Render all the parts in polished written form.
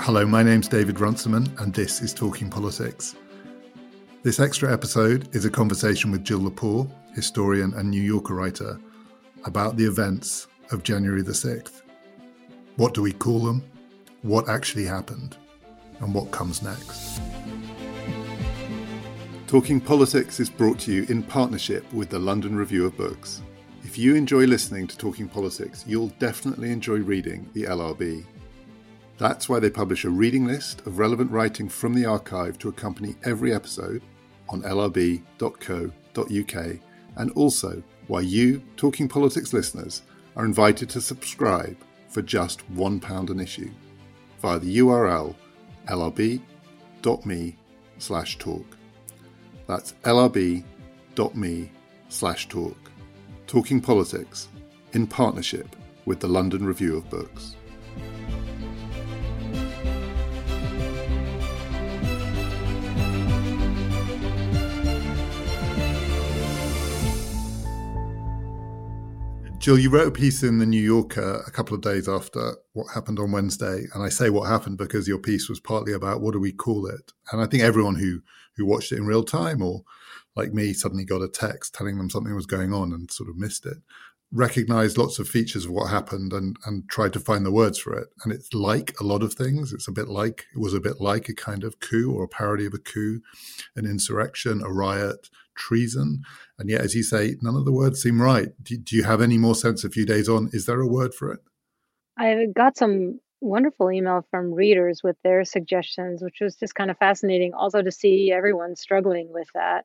Hello, my name's David Runciman, and this is Talking Politics. This extra episode is a conversation with Jill Lepore, historian and New Yorker writer, about the events of January the 6th. What do we call them? What actually happened? And what comes next? Talking Politics is brought to you in partnership with the London Review of Books. If you enjoy listening to Talking Politics, you'll definitely enjoy reading the LRB. That's why they publish a reading list of relevant writing from the archive to accompany every episode on lrb.co.uk, and also why you, Talking Politics listeners, are invited to subscribe for just £1 an issue via the URL lrb.me/talk. That's lrb.me/talk. Talking Politics in partnership with the London Review of Books. Jill, you wrote a piece in The New Yorker a couple of days after what happened on Wednesday. And I say what happened because your piece was partly about what do we call it? And I think everyone who watched it in real time, or like me, suddenly got a text telling them something was going on and sort of missed it, recognized lots of features of what happened and tried to find the words for it. And it's like a lot of things. It was a bit like a kind of coup or a parody of a coup, an insurrection, a riot, treason. And yet, as you say, none of the words seem right. Do you have any more sense a few days on? Is there a word for it? I got some wonderful email from readers with their suggestions, which was just kind of fascinating also to see everyone struggling with that.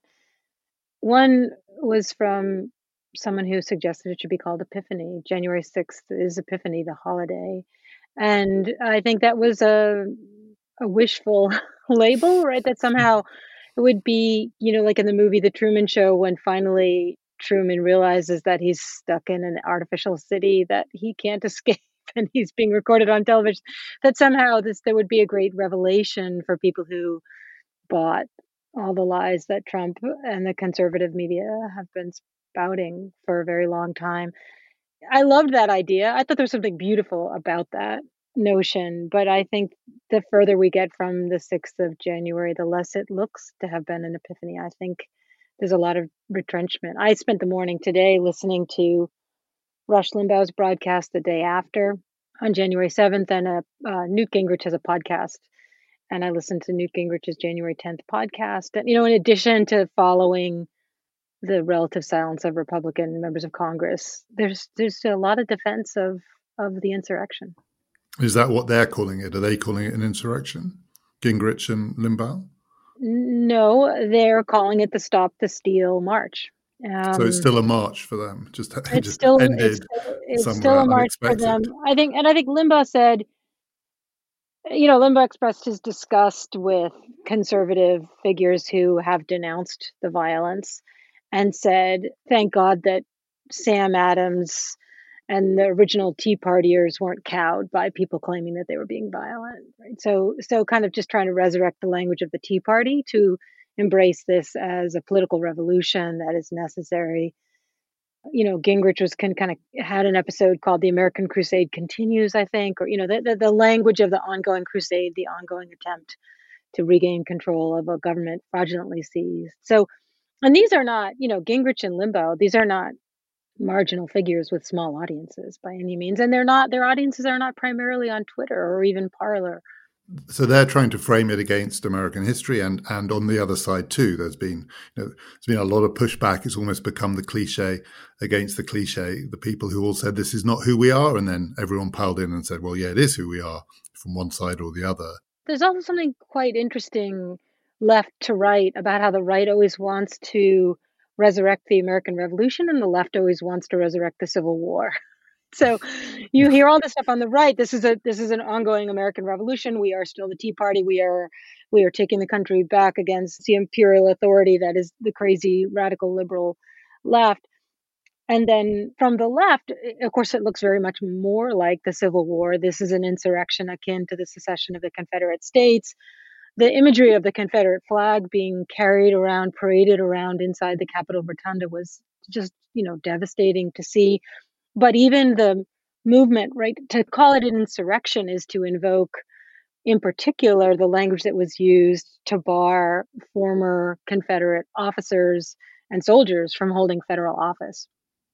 One was from someone who suggested it should be called Epiphany. January 6th is Epiphany, the holiday. And I think that was a wishful label, right? That somehow it would be, like in the movie The Truman Show, when finally Truman realizes that he's stuck in an artificial city that he can't escape and he's being recorded on television, that somehow there would be a great revelation for people who bought all the lies that Trump and the conservative media have been spouting for a very long time. I loved that idea. I thought there was something beautiful about that notion, but I think the further we get from the 6th of January, the less it looks to have been an epiphany. I think there's a lot of retrenchment. I spent the morning today listening to Rush Limbaugh's broadcast the day after on January 7th, and Newt Gingrich has a podcast, and I listened to Newt Gingrich's January 10th podcast. And, in addition to following the relative silence of Republican members of Congress, there's a lot of defense of the insurrection. Is that what they're calling it? Are they calling it an insurrection? Gingrich and Limbaugh? No, they're calling it the Stop the Steal March. So it's still a march for them. It's still a march for them. I think Limbaugh said, Limbaugh expressed his disgust with conservative figures who have denounced the violence and said, thank God that Sam Adams and the original Tea Partiers weren't cowed by people claiming that they were being violent. Right? So kind of just trying to resurrect the language of the Tea Party to embrace this as a political revolution that is necessary. Gingrich had an episode called "The American Crusade Continues," I think, or the language of the ongoing crusade, the ongoing attempt to regain control of a government fraudulently seized. So, and these are not, Gingrich and Limbaugh, these are not marginal figures with small audiences by any means, and their audiences are not primarily on Twitter or even Parler. So they're trying to frame it against American history, and on the other side too, there's been a lot of pushback. It's almost become the cliche against the cliche. The people who all said this is not who we are, and then everyone piled in and said, well, yeah, it is who we are, from one side or the other. There's also something quite interesting left to right about how the right always wants to resurrect the American Revolution and the left always wants to resurrect the Civil War. So you hear all this stuff on the right. This is an ongoing American revolution. We are still the Tea Party. We are taking the country back against the imperial authority that is the crazy radical liberal left. And then from the left, of course, it looks very much more like the Civil War. This is an insurrection akin to the secession of the Confederate States. The imagery of the Confederate flag being carried around, paraded around inside the Capitol Rotunda was just, devastating to see. But even the movement, right, to call it an insurrection is to invoke in particular, the language that was used to bar former Confederate officers and soldiers from holding federal office.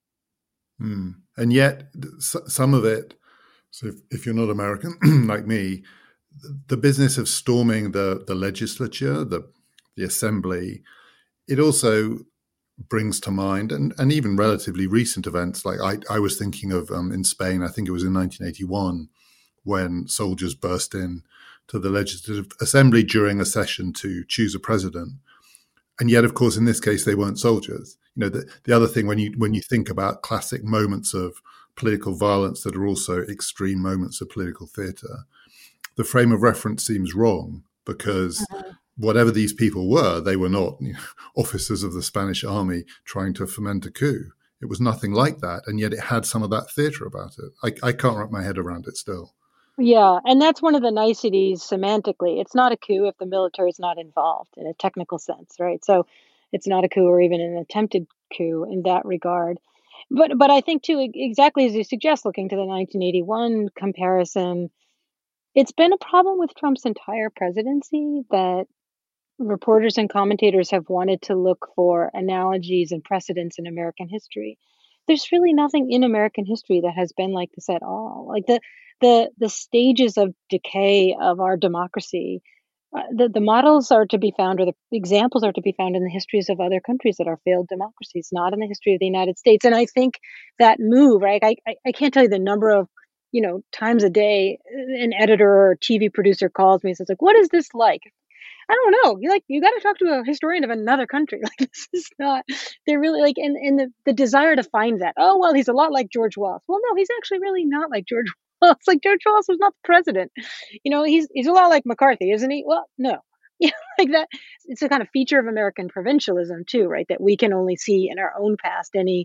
And yet, some of it, so if you're not American like me, the business of storming the legislature, the assembly, it also brings to mind, and even relatively recent events. Like I was thinking of in Spain, I think it was in 1981, when soldiers burst in to the Legislative Assembly during a session to choose a president. And yet, of course, in this case, they weren't soldiers. You know, the other thing, when you think about classic moments of political violence that are also extreme moments of political theatre, the frame of reference seems wrong, because whatever these people were, they were not officers of the Spanish army trying to foment a coup. It was nothing like that, and yet it had some of that theatre about it. I can't wrap my head around it still. Yeah, and that's one of the niceties semantically. It's not a coup if the military is not involved in a technical sense, right? So it's not a coup or even an attempted coup in that regard. But I think too, exactly as you suggest, looking to the 1981 comparison, it's been a problem with Trump's entire presidency that reporters and commentators have wanted to look for analogies and precedents in American history. There's really nothing in American history that has been like this at all. Like the stages of decay of our democracy, the models are to be found, or the examples are to be found in the histories of other countries that are failed democracies, not in the history of the United States. And I think that move, right? I can't tell you the number of times a day an editor or TV producer calls me and says, like, what is this like? I don't know. You got to talk to a historian of another country. Like, this is not. They're really like, and the desire to find that. Oh well, he's a lot like George Wallace. Well, no, he's actually really not like George Wallace. Like, George Wallace was not the president. He's a lot like McCarthy, isn't he? Well, no. Like that. It's a kind of feature of American provincialism too, right? That we can only see in our own past any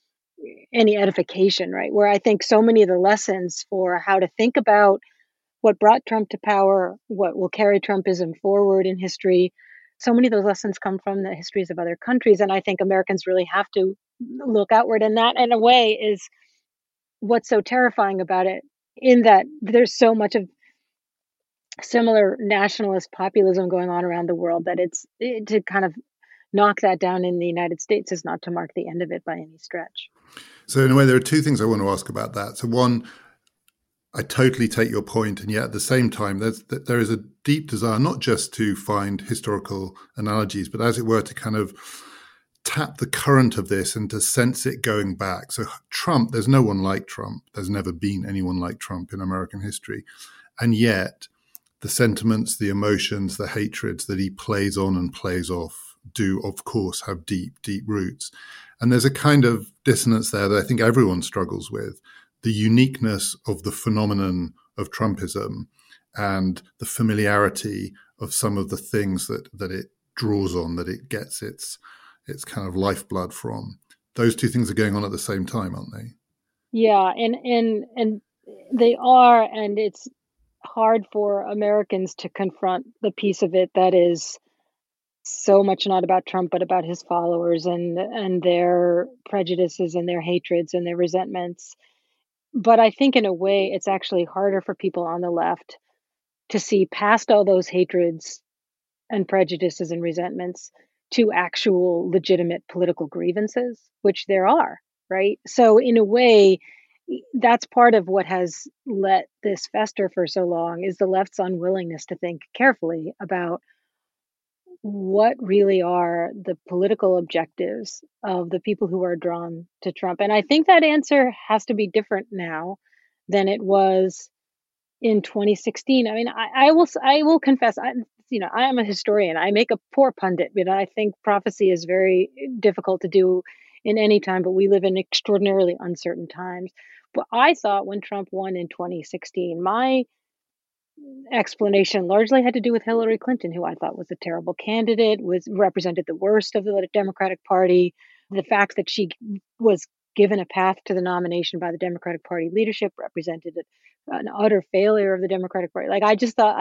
edification, right? Where I think so many of the lessons for how to think about what brought Trump to power, what will carry Trumpism forward in history. So many of those lessons come from the histories of other countries. And I think Americans really have to look outward. And that, in a way, is what's so terrifying about it, in that there's so much of similar nationalist populism going on around the world, that to kind of knock that down in the United States is not to mark the end of it by any stretch. So in a way, there are two things I want to ask about that. So one, I totally take your point, and yet at the same time, there is a deep desire not just to find historical analogies, but as it were, to kind of tap the current of this and to sense it going back. So Trump, there's no one like Trump. There's never been anyone like Trump in American history. And yet the sentiments, the emotions, the hatreds that he plays on and plays off do, of course, have deep, deep roots. And there's a kind of dissonance there that I think everyone struggles with. The uniqueness of the phenomenon of Trumpism and the familiarity of some of the things that it draws on, that it gets its kind of lifeblood from. Those two things are going on at the same time, aren't they? Yeah, and they are, and it's hard for Americans to confront the piece of it that is so much not about Trump, but about his followers and their prejudices and their hatreds and their resentments. But I think in a way, it's actually harder for people on the left to see past all those hatreds and prejudices and resentments to actual legitimate political grievances, which there are, right? So in a way, that's part of what has let this fester for so long, is the left's unwillingness to think carefully about what really are the political objectives of the people who are drawn to Trump. And I think that answer has to be different now than it was in 2016. I mean, I will confess, I am a historian. I make a poor pundit, but I think prophecy is very difficult to do in any time, but we live in extraordinarily uncertain times. But I thought when Trump won in 2016, my explanation largely had to do with Hillary Clinton, who I thought was a terrible candidate, represented the worst of the Democratic Party. The fact that she was given a path to the nomination by the Democratic Party leadership represented an utter failure of the Democratic Party. Like, I just thought,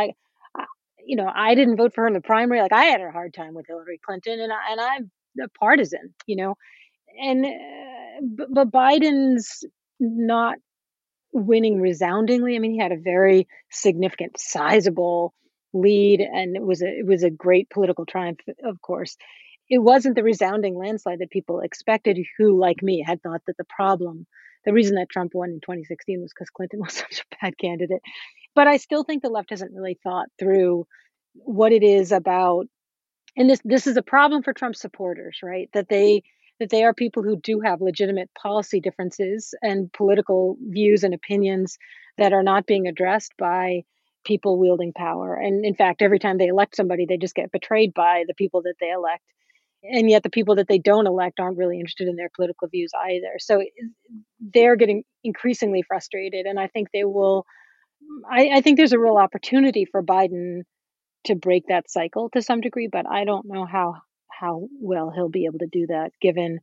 I didn't vote for her in the primary. Like, I had a hard time with Hillary Clinton, and I'm a partisan, and but Biden's not winning resoundingly. I mean, he had a very significant, sizable lead, and it was a great political triumph, of course. It wasn't the resounding landslide that people expected, who, like me, had thought that the reason that Trump won in 2016 was because Clinton was such a bad candidate. But I still think the left hasn't really thought through what it is about, and this is a problem for Trump supporters, right? That they are people who do have legitimate policy differences and political views and opinions that are not being addressed by people wielding power. And in fact, every time they elect somebody, they just get betrayed by the people that they elect. And yet the people that they don't elect aren't really interested in their political views either. So they're getting increasingly frustrated. And I think they will, I think there's a real opportunity for Biden to break that cycle to some degree, but I don't know how well he'll be able to do that given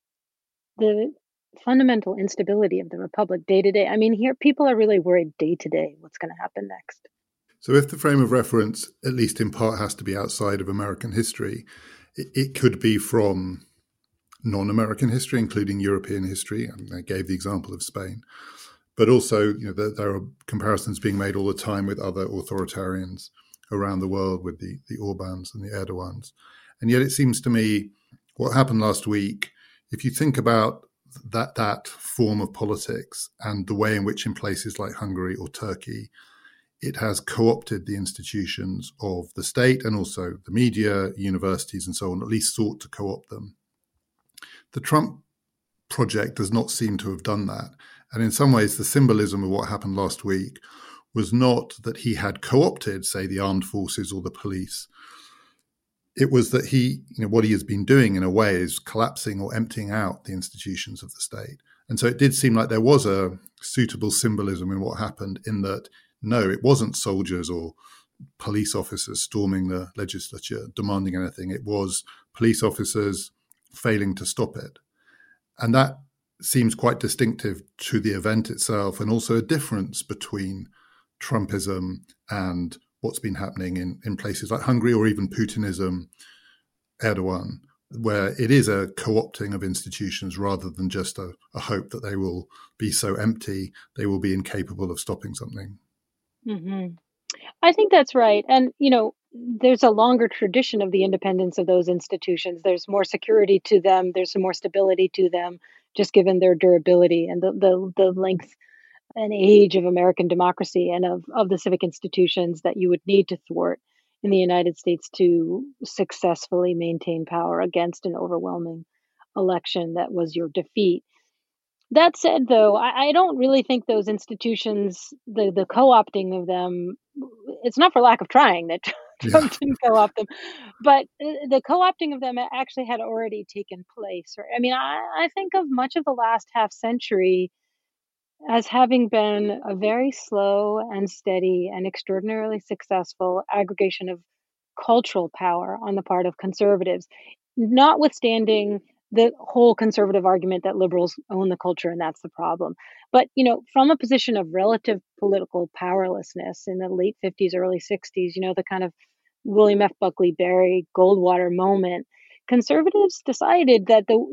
the fundamental instability of the republic day to day. I mean, here people are really worried day to day what's going to happen next. So if the frame of reference, at least in part, has to be outside of American history, it could be from non-American history, including European history. I gave the example of Spain. But also, there are comparisons being made all the time with other authoritarians around the world, with the Orbáns and the Erdogans. And yet it seems to me what happened last week, if you think about that form of politics and the way in which in places like Hungary or Turkey, it has co-opted the institutions of the state and also the media, universities and so on, at least sought to co-opt them. The Trump project does not seem to have done that. And in some ways, the symbolism of what happened last week was not that he had co-opted, say, the armed forces or the police. It was that what he has been doing in a way is collapsing or emptying out the institutions of the state. And so it did seem like there was a suitable symbolism in what happened, in that, no, it wasn't soldiers or police officers storming the legislature demanding anything. It was police officers failing to stop it. And that seems quite distinctive to the event itself, and also a difference between Trumpism and what's been happening in places like Hungary, or even Putinism, Erdogan, where it is a co-opting of institutions rather than just a hope that they will be so empty, they will be incapable of stopping something. Mm-hmm. I think that's right. And, there's a longer tradition of the independence of those institutions. There's more security to them. There's some more stability to them, just given their durability and the length and age of American democracy and of the civic institutions that you would need to thwart in the United States to successfully maintain power against an overwhelming election that was your defeat. That said, though, I don't really think those institutions, the co-opting of them, it's not for lack of trying that Trump didn't co-opt them, but the co-opting of them actually had already taken place. Right? I mean, I think of much of the last half century as having been a very slow and steady and extraordinarily successful aggregation of cultural power on the part of conservatives, notwithstanding the whole conservative argument that liberals own the culture and that's the problem. But, from a position of relative political powerlessness in the late 50s, early 60s, the kind of William F. Buckley, Barry Goldwater moment, conservatives decided that the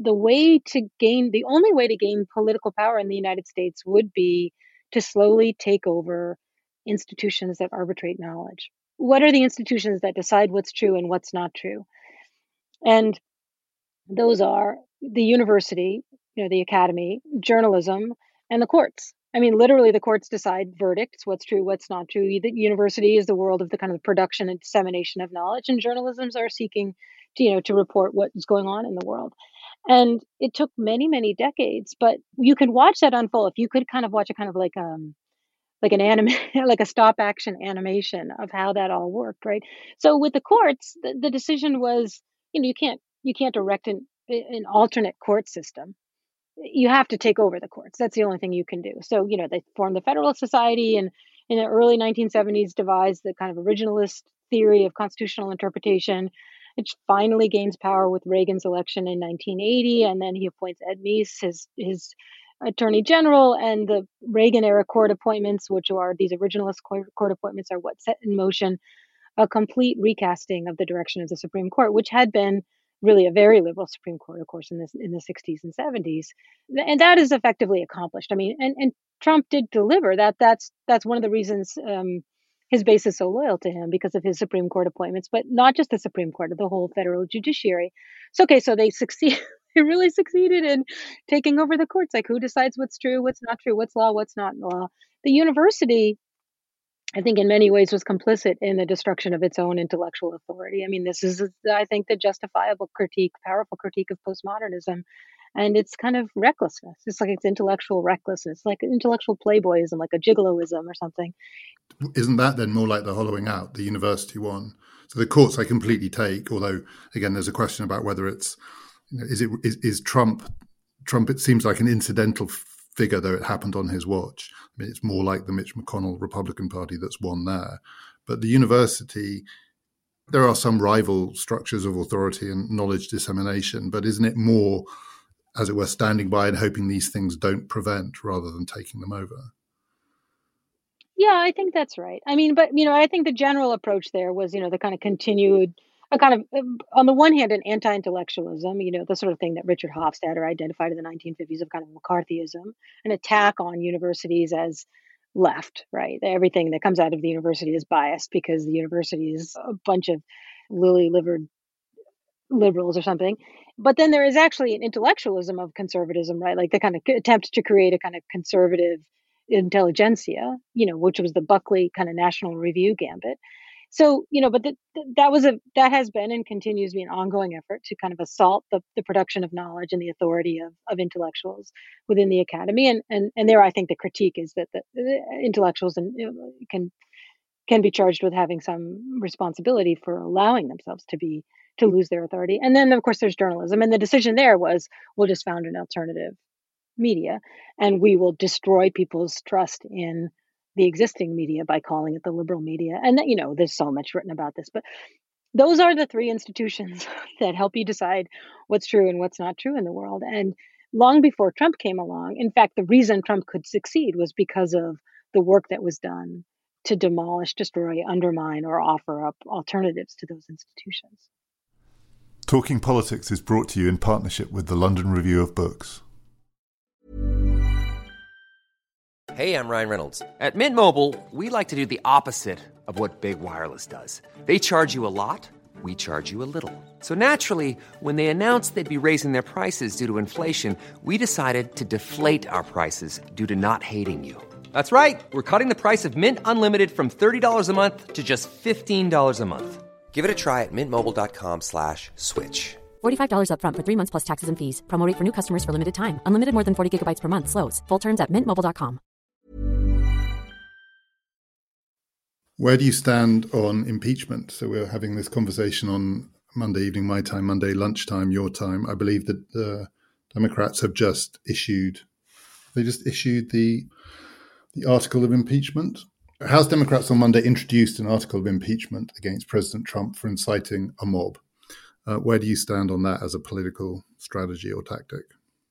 only way to gain political power in the United States would be to slowly take over institutions that arbitrate knowledge. What are the institutions that decide what's true and what's not true? And those are the university, the academy, journalism, and the courts. I mean, literally, the courts decide verdicts, what's true, what's not true. The university is the world of the kind of production and dissemination of knowledge, and journalisms are seeking to report what is going on in the world. And it took many, many decades, but you can watch that unfold. If you could kind of watch a kind of like an anime, like a stop action animation of how that all worked, right? So with the courts, the decision was, you can't direct an alternate court system. You have to take over the courts. That's the only thing you can do. So, they formed the Federalist Society, and in the early 1970s devised the kind of originalist theory of constitutional interpretation. It finally gains power with Reagan's election in 1980, and then he appoints Ed Meese, his attorney general, and the Reagan era court appointments, which are these originalist court appointments, are what set in motion a complete recasting of the direction of the Supreme Court, which had been really a very liberal Supreme Court, of course, in the 60s and 70s, and that is effectively accomplished. I mean, and Trump did deliver. That's one of the reasons his base is so loyal to him, because of his Supreme Court appointments, but not just the Supreme Court, the whole federal judiciary. So okay, so they succeed. They really succeeded in taking over the courts. Like, who decides what's true, what's not true, what's law, what's not law. The university, I think, in many ways was complicit in the destruction of its own intellectual authority. I mean, this is, I think, the justifiable critique, powerful critique of postmodernism. And it's kind of recklessness. It's like it's intellectual recklessness, like intellectual playboyism, like a gigoloism or something. Isn't that then more like the hollowing out, the university one? So the courts I completely take, although, again, there's a question about whether it's, is Trump, it seems like an incidental figure, though it happened on his watch. I mean, it's more like the Mitch McConnell Republican Party that's won there. But the university, there are some rival structures of authority and knowledge dissemination, but isn't it more, as it were, standing by and hoping these things don't prevent rather than taking them over? Yeah, I think that's right. I mean, but I think the general approach there was, the kind of continued, a kind of, on the one hand, an anti-intellectualism, the sort of thing that Richard Hofstadter identified in the 1950s of kind of McCarthyism, an attack on universities as left, right? Everything that comes out of the university is biased because the university is a bunch of lily-livered liberals or something. But then there is actually an intellectualism of conservatism, right? Like the kind of attempt to create a kind of conservative intelligentsia, which was the Buckley kind of National Review gambit. So, but that has been and continues to be an ongoing effort to kind of assault the production of knowledge and the authority of intellectuals within the academy. And there, I think the critique is that the intellectuals can be charged with having some responsibility for allowing themselves to lose their authority. And then, of course, there's journalism. And the decision there was, we'll just found an alternative media and we will destroy people's trust in the existing media by calling it the liberal media. And there's so much written about this, but those are the three institutions that help you decide what's true and what's not true in the world. And long before Trump came along, in fact, the reason Trump could succeed was because of the work that was done to demolish, destroy, undermine, or offer up alternatives to those institutions. Talking Politics is brought to you in partnership with the London Review of Books. Hey, I'm Ryan Reynolds. At Mint Mobile, we like to do the opposite of what Big Wireless does. They charge you a lot, we charge you a little. So naturally, when they announced they'd be raising their prices due to inflation, we decided to deflate our prices due to not hating you. That's right. We're cutting the price of Mint Unlimited from $30 a month to just $15 a month. Give it a try at mintmobile.com/switch. $45 up front for 3 months plus taxes and fees. Promo rate for new customers for limited time. Unlimited more than 40 gigabytes per month. Slows full terms at mintmobile.com. Where do you stand on impeachment? So we're having this conversation on Monday evening, my time, Monday lunchtime, your time. I believe that the Democrats have just issued the article of impeachment. House Democrats on Monday introduced an article of impeachment against President Trump for inciting a mob. Where do you stand on that as a political strategy or tactic?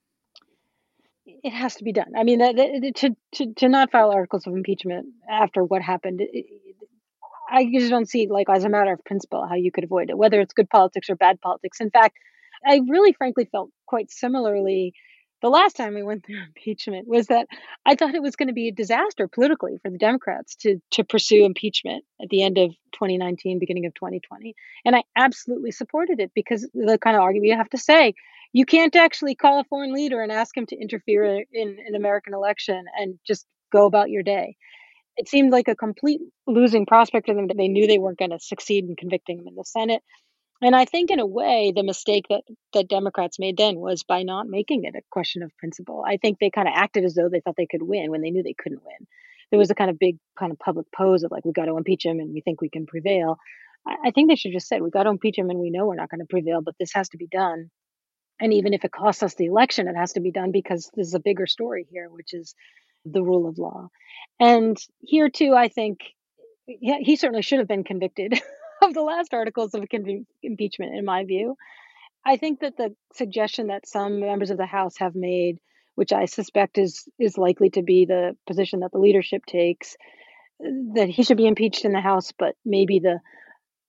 It has to be done. I mean, to not file articles of impeachment after what happened, I just don't see, like, as a matter of principle, how you could avoid it, whether it's good politics or bad politics. In fact, I really, frankly, felt quite similarly the last time we went through impeachment, was that I thought it was going to be a disaster politically for the Democrats to pursue impeachment at the end of 2019, beginning of 2020. And I absolutely supported it, because the kind of argument you have to say, you can't actually call a foreign leader and ask him to interfere in an American election and just go about your day. It seemed like a complete losing prospect for them. They knew they weren't going to succeed in convicting him in the Senate. And I think, in a way, the mistake that Democrats made then was by not making it a question of principle. I think they kind of acted as though they thought they could win when they knew they couldn't win. There was a kind of big kind of public pose of, like, we got to impeach him and we think we can prevail. I think they should just say, we got to impeach him and we know we're not going to prevail, but this has to be done. And even if it costs us the election, it has to be done, because there's a bigger story here, which is the rule of law. And here, too, I think he certainly should have been convicted of the last articles of impeachment, in my view. I think that the suggestion that some members of the House have made, which I suspect is likely to be the position that the leadership takes, that he should be impeached in the House, but maybe the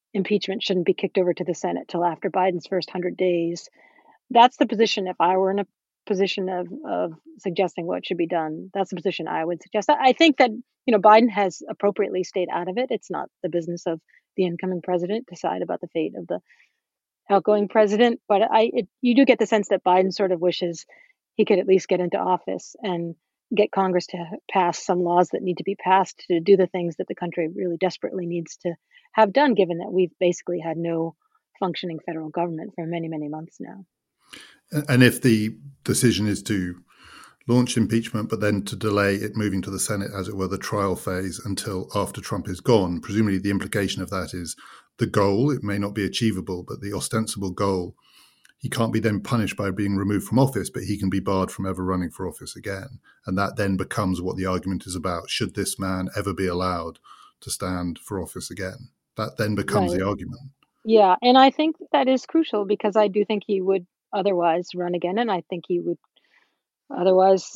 impeachment shouldn't be kicked over to the Senate till after Biden's first 100 days. That's the position, if I were in a position of suggesting what should be done, that's the position I would suggest. I think that, Biden has appropriately stayed out of it. It's not the business of the incoming president to decide about the fate of the outgoing president. But you do get the sense that Biden sort of wishes he could at least get into office and get Congress to pass some laws that need to be passed to do the things that the country really desperately needs to have done, given that we've basically had no functioning federal government for many, many months now. And if the decision is to launch impeachment, but then to delay it moving to the Senate, as it were, the trial phase until after Trump is gone, presumably the implication of that is the goal. It may not be achievable, but the ostensible goal, he can't be then punished by being removed from office, but he can be barred from ever running for office again. And that then becomes what the argument is about. Should this man ever be allowed to stand for office again? That then becomes the argument. Yeah, and I think that is crucial because I do think he would otherwise run again, and I think he would otherwise,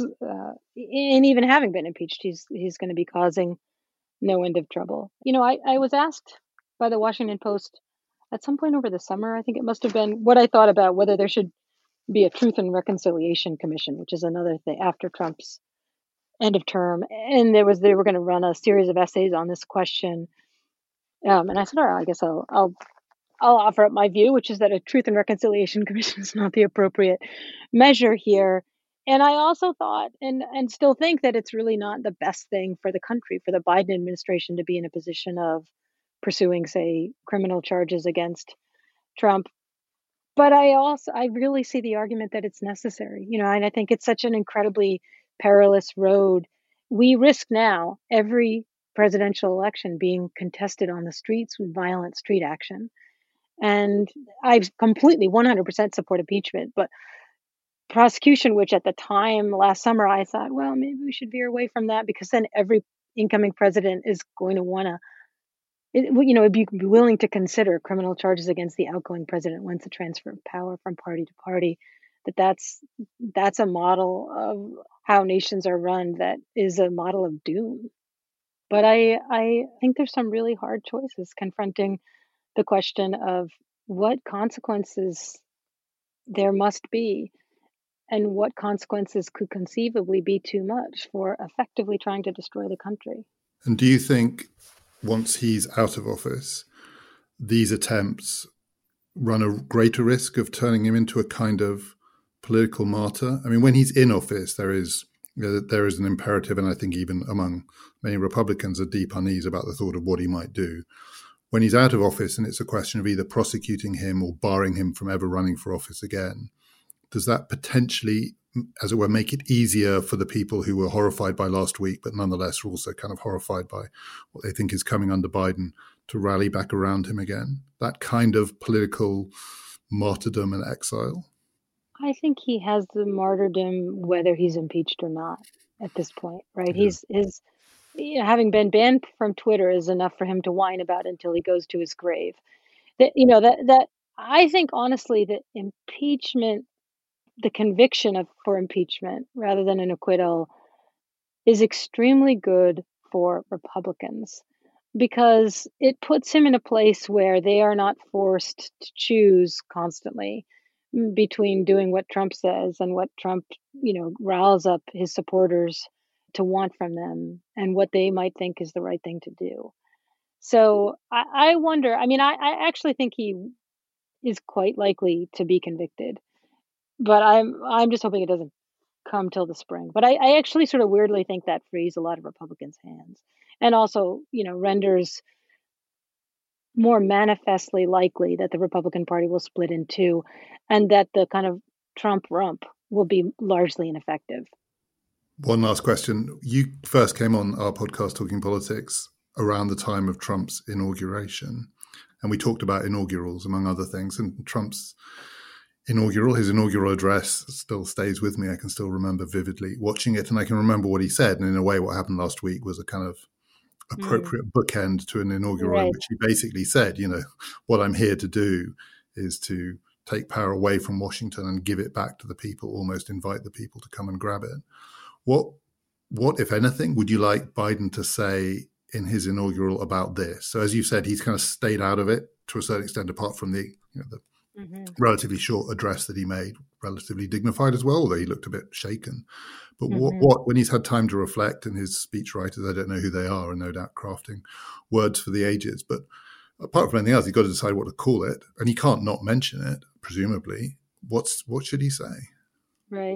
and even having been impeached, he's going to be causing no end of trouble. I was asked by the Washington Post at some point over the summer, I think it must have been, what I thought about whether there should be a Truth and Reconciliation Commission, which is another thing after Trump's end of term, and they were going to run a series of essays on this question, and I said, all right, I guess I'll offer up my view, which is that a Truth and Reconciliation Commission is not the appropriate measure here. And I also thought and still think that it's really not the best thing for the country, for the Biden administration to be in a position of pursuing, say, criminal charges against Trump. But I really see the argument that it's necessary, and I think it's such an incredibly perilous road. We risk now every presidential election being contested on the streets with violent street action. And I completely 100% support impeachment, but prosecution, which at the time last summer, I thought, well, maybe we should veer away from that because then every incoming president is going to want to, be willing to consider criminal charges against the outgoing president once the transfer of power from party to party. That's a model of how nations are run that is a model of doom. But I think there's some really hard choices confronting the question of what consequences there must be and what consequences could conceivably be too much for effectively trying to destroy the country. And do you think once he's out of office, these attempts run a greater risk of turning him into a kind of political martyr? I mean, when he's in office, there is an imperative, and I think even among many Republicans, a deep unease about the thought of what he might do. When he's out of office and it's a question of either prosecuting him or barring him from ever running for office again, does that potentially, as it were, make it easier for the people who were horrified by last week, but nonetheless are also kind of horrified by what they think is coming under Biden, to rally back around him again? That kind of political martyrdom and exile? I think he has the martyrdom whether he's impeached or not at this point, right? Yeah. Having been banned from Twitter is enough for him to whine about until he goes to his grave. That I think honestly that impeachment, the conviction for impeachment rather than an acquittal, is extremely good for Republicans because it puts him in a place where they are not forced to choose constantly between doing what Trump says and what Trump, riles up his supporters to want from them and what they might think is the right thing to do. So I wonder, I actually think he is quite likely to be convicted, but I'm just hoping it doesn't come till the spring. But I actually sort of weirdly think that frees a lot of Republicans' hands and also, renders more manifestly likely that the Republican Party will split in two and that the kind of Trump rump will be largely ineffective. One last question. You first came on our podcast Talking Politics around the time of Trump's inauguration, and we talked about inaugurals, among other things, and Trump's his inaugural address still stays with me. I can still remember vividly watching it, and I can remember what he said. And in a way, what happened last week was a kind of appropriate bookend to an inaugural, right, in which he basically said, what I'm here to do is to take power away from Washington and give it back to the people, almost invite the people to come and grab it. What, if anything, would you like Biden to say in his inaugural about this? So as you said, he's kind of stayed out of it to a certain extent, apart from the relatively short address that he made, relatively dignified as well, although he looked a bit shaken. But what when he's had time to reflect, and his speechwriters, I don't know who they are, are no doubt crafting words for the ages. But apart from anything else, he's got to decide what to call it, and he can't not mention it, presumably. What should he say? Right.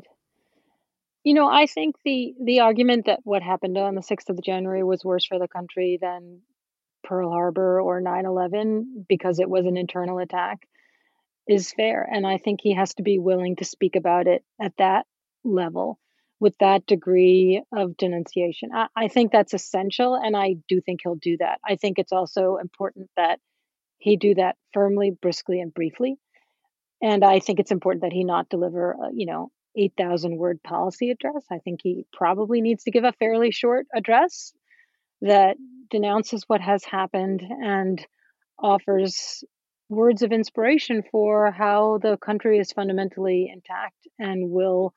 I think the argument that what happened on the 6th of January was worse for the country than Pearl Harbor or 9/11 because it was an internal attack is fair. And I think he has to be willing to speak about it at that level with that degree of denunciation. I think that's essential, and I do think he'll do that. I think it's also important that he do that firmly, briskly, and briefly. And I think it's important that he not deliver a, 8,000 word policy address. I think he probably needs to give a fairly short address that denounces what has happened and offers words of inspiration for how the country is fundamentally intact and will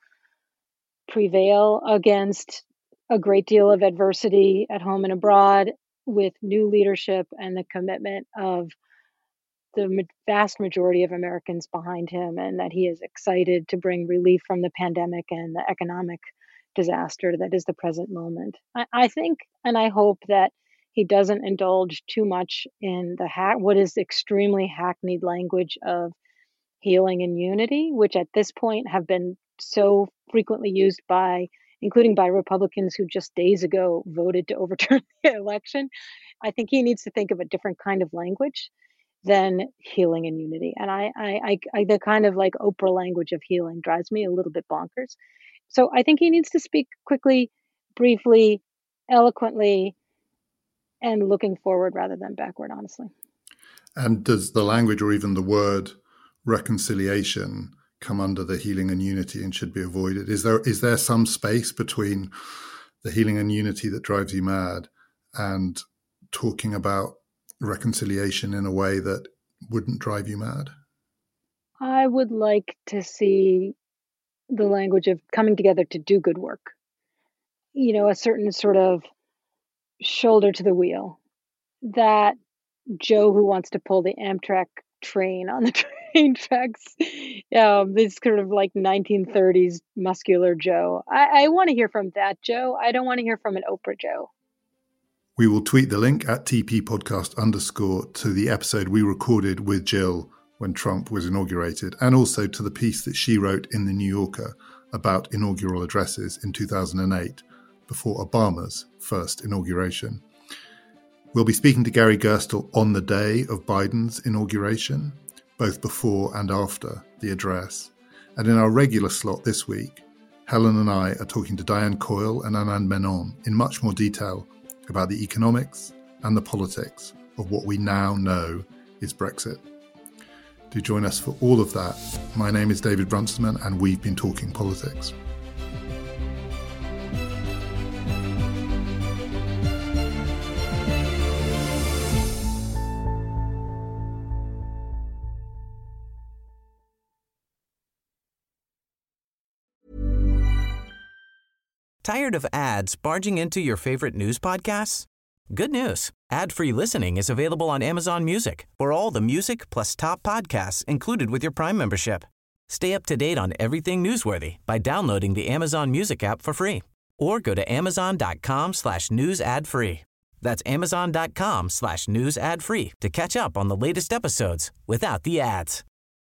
prevail against a great deal of adversity at home and abroad with new leadership and the commitment of the vast majority of Americans behind him, and that he is excited to bring relief from the pandemic and the economic disaster that is the present moment. I think, and I hope that he doesn't indulge too much in what is extremely hackneyed language of healing and unity, which at this point have been so frequently used including by Republicans who just days ago voted to overturn the election. I think he needs to think of a different kind of language than healing and unity. And I the kind of like Oprah language of healing drives me a little bit bonkers. So I think he needs to speak quickly, briefly, eloquently, and looking forward rather than backward, honestly. And does the language or even the word reconciliation come under the healing and unity and should be avoided? Is there some space between the healing and unity that drives you mad and talking about reconciliation in a way that wouldn't drive you mad? I would like to see the language of coming together to do good work. A certain sort of shoulder to the wheel. That Joe who wants to pull the Amtrak train on the train tracks, this sort of like 1930s muscular Joe. I want to hear from that Joe. I don't want to hear from an Oprah Joe. We will tweet the link at @TPpodcast_ to the episode we recorded with Jill when Trump was inaugurated, and also to the piece that she wrote in The New Yorker about inaugural addresses in 2008, before Obama's first inauguration. We'll be speaking to Gary Gerstle on the day of Biden's inauguration, both before and after the address. And in our regular slot this week, Helen and I are talking to Diane Coyle and Anand Menon in much more detail about the economics and the politics of what we now know is Brexit. Do join us for all of that. My name is David Brunstman, and we've been talking politics. Tired of ads barging into your favorite news podcasts? Good news. Ad-free listening is available on Amazon Music for all the music plus top podcasts included with your Prime membership. Stay up to date on everything newsworthy by downloading the Amazon Music app for free or go to amazon.com/news ad free. That's amazon.com/news ad free to catch up on the latest episodes without the ads.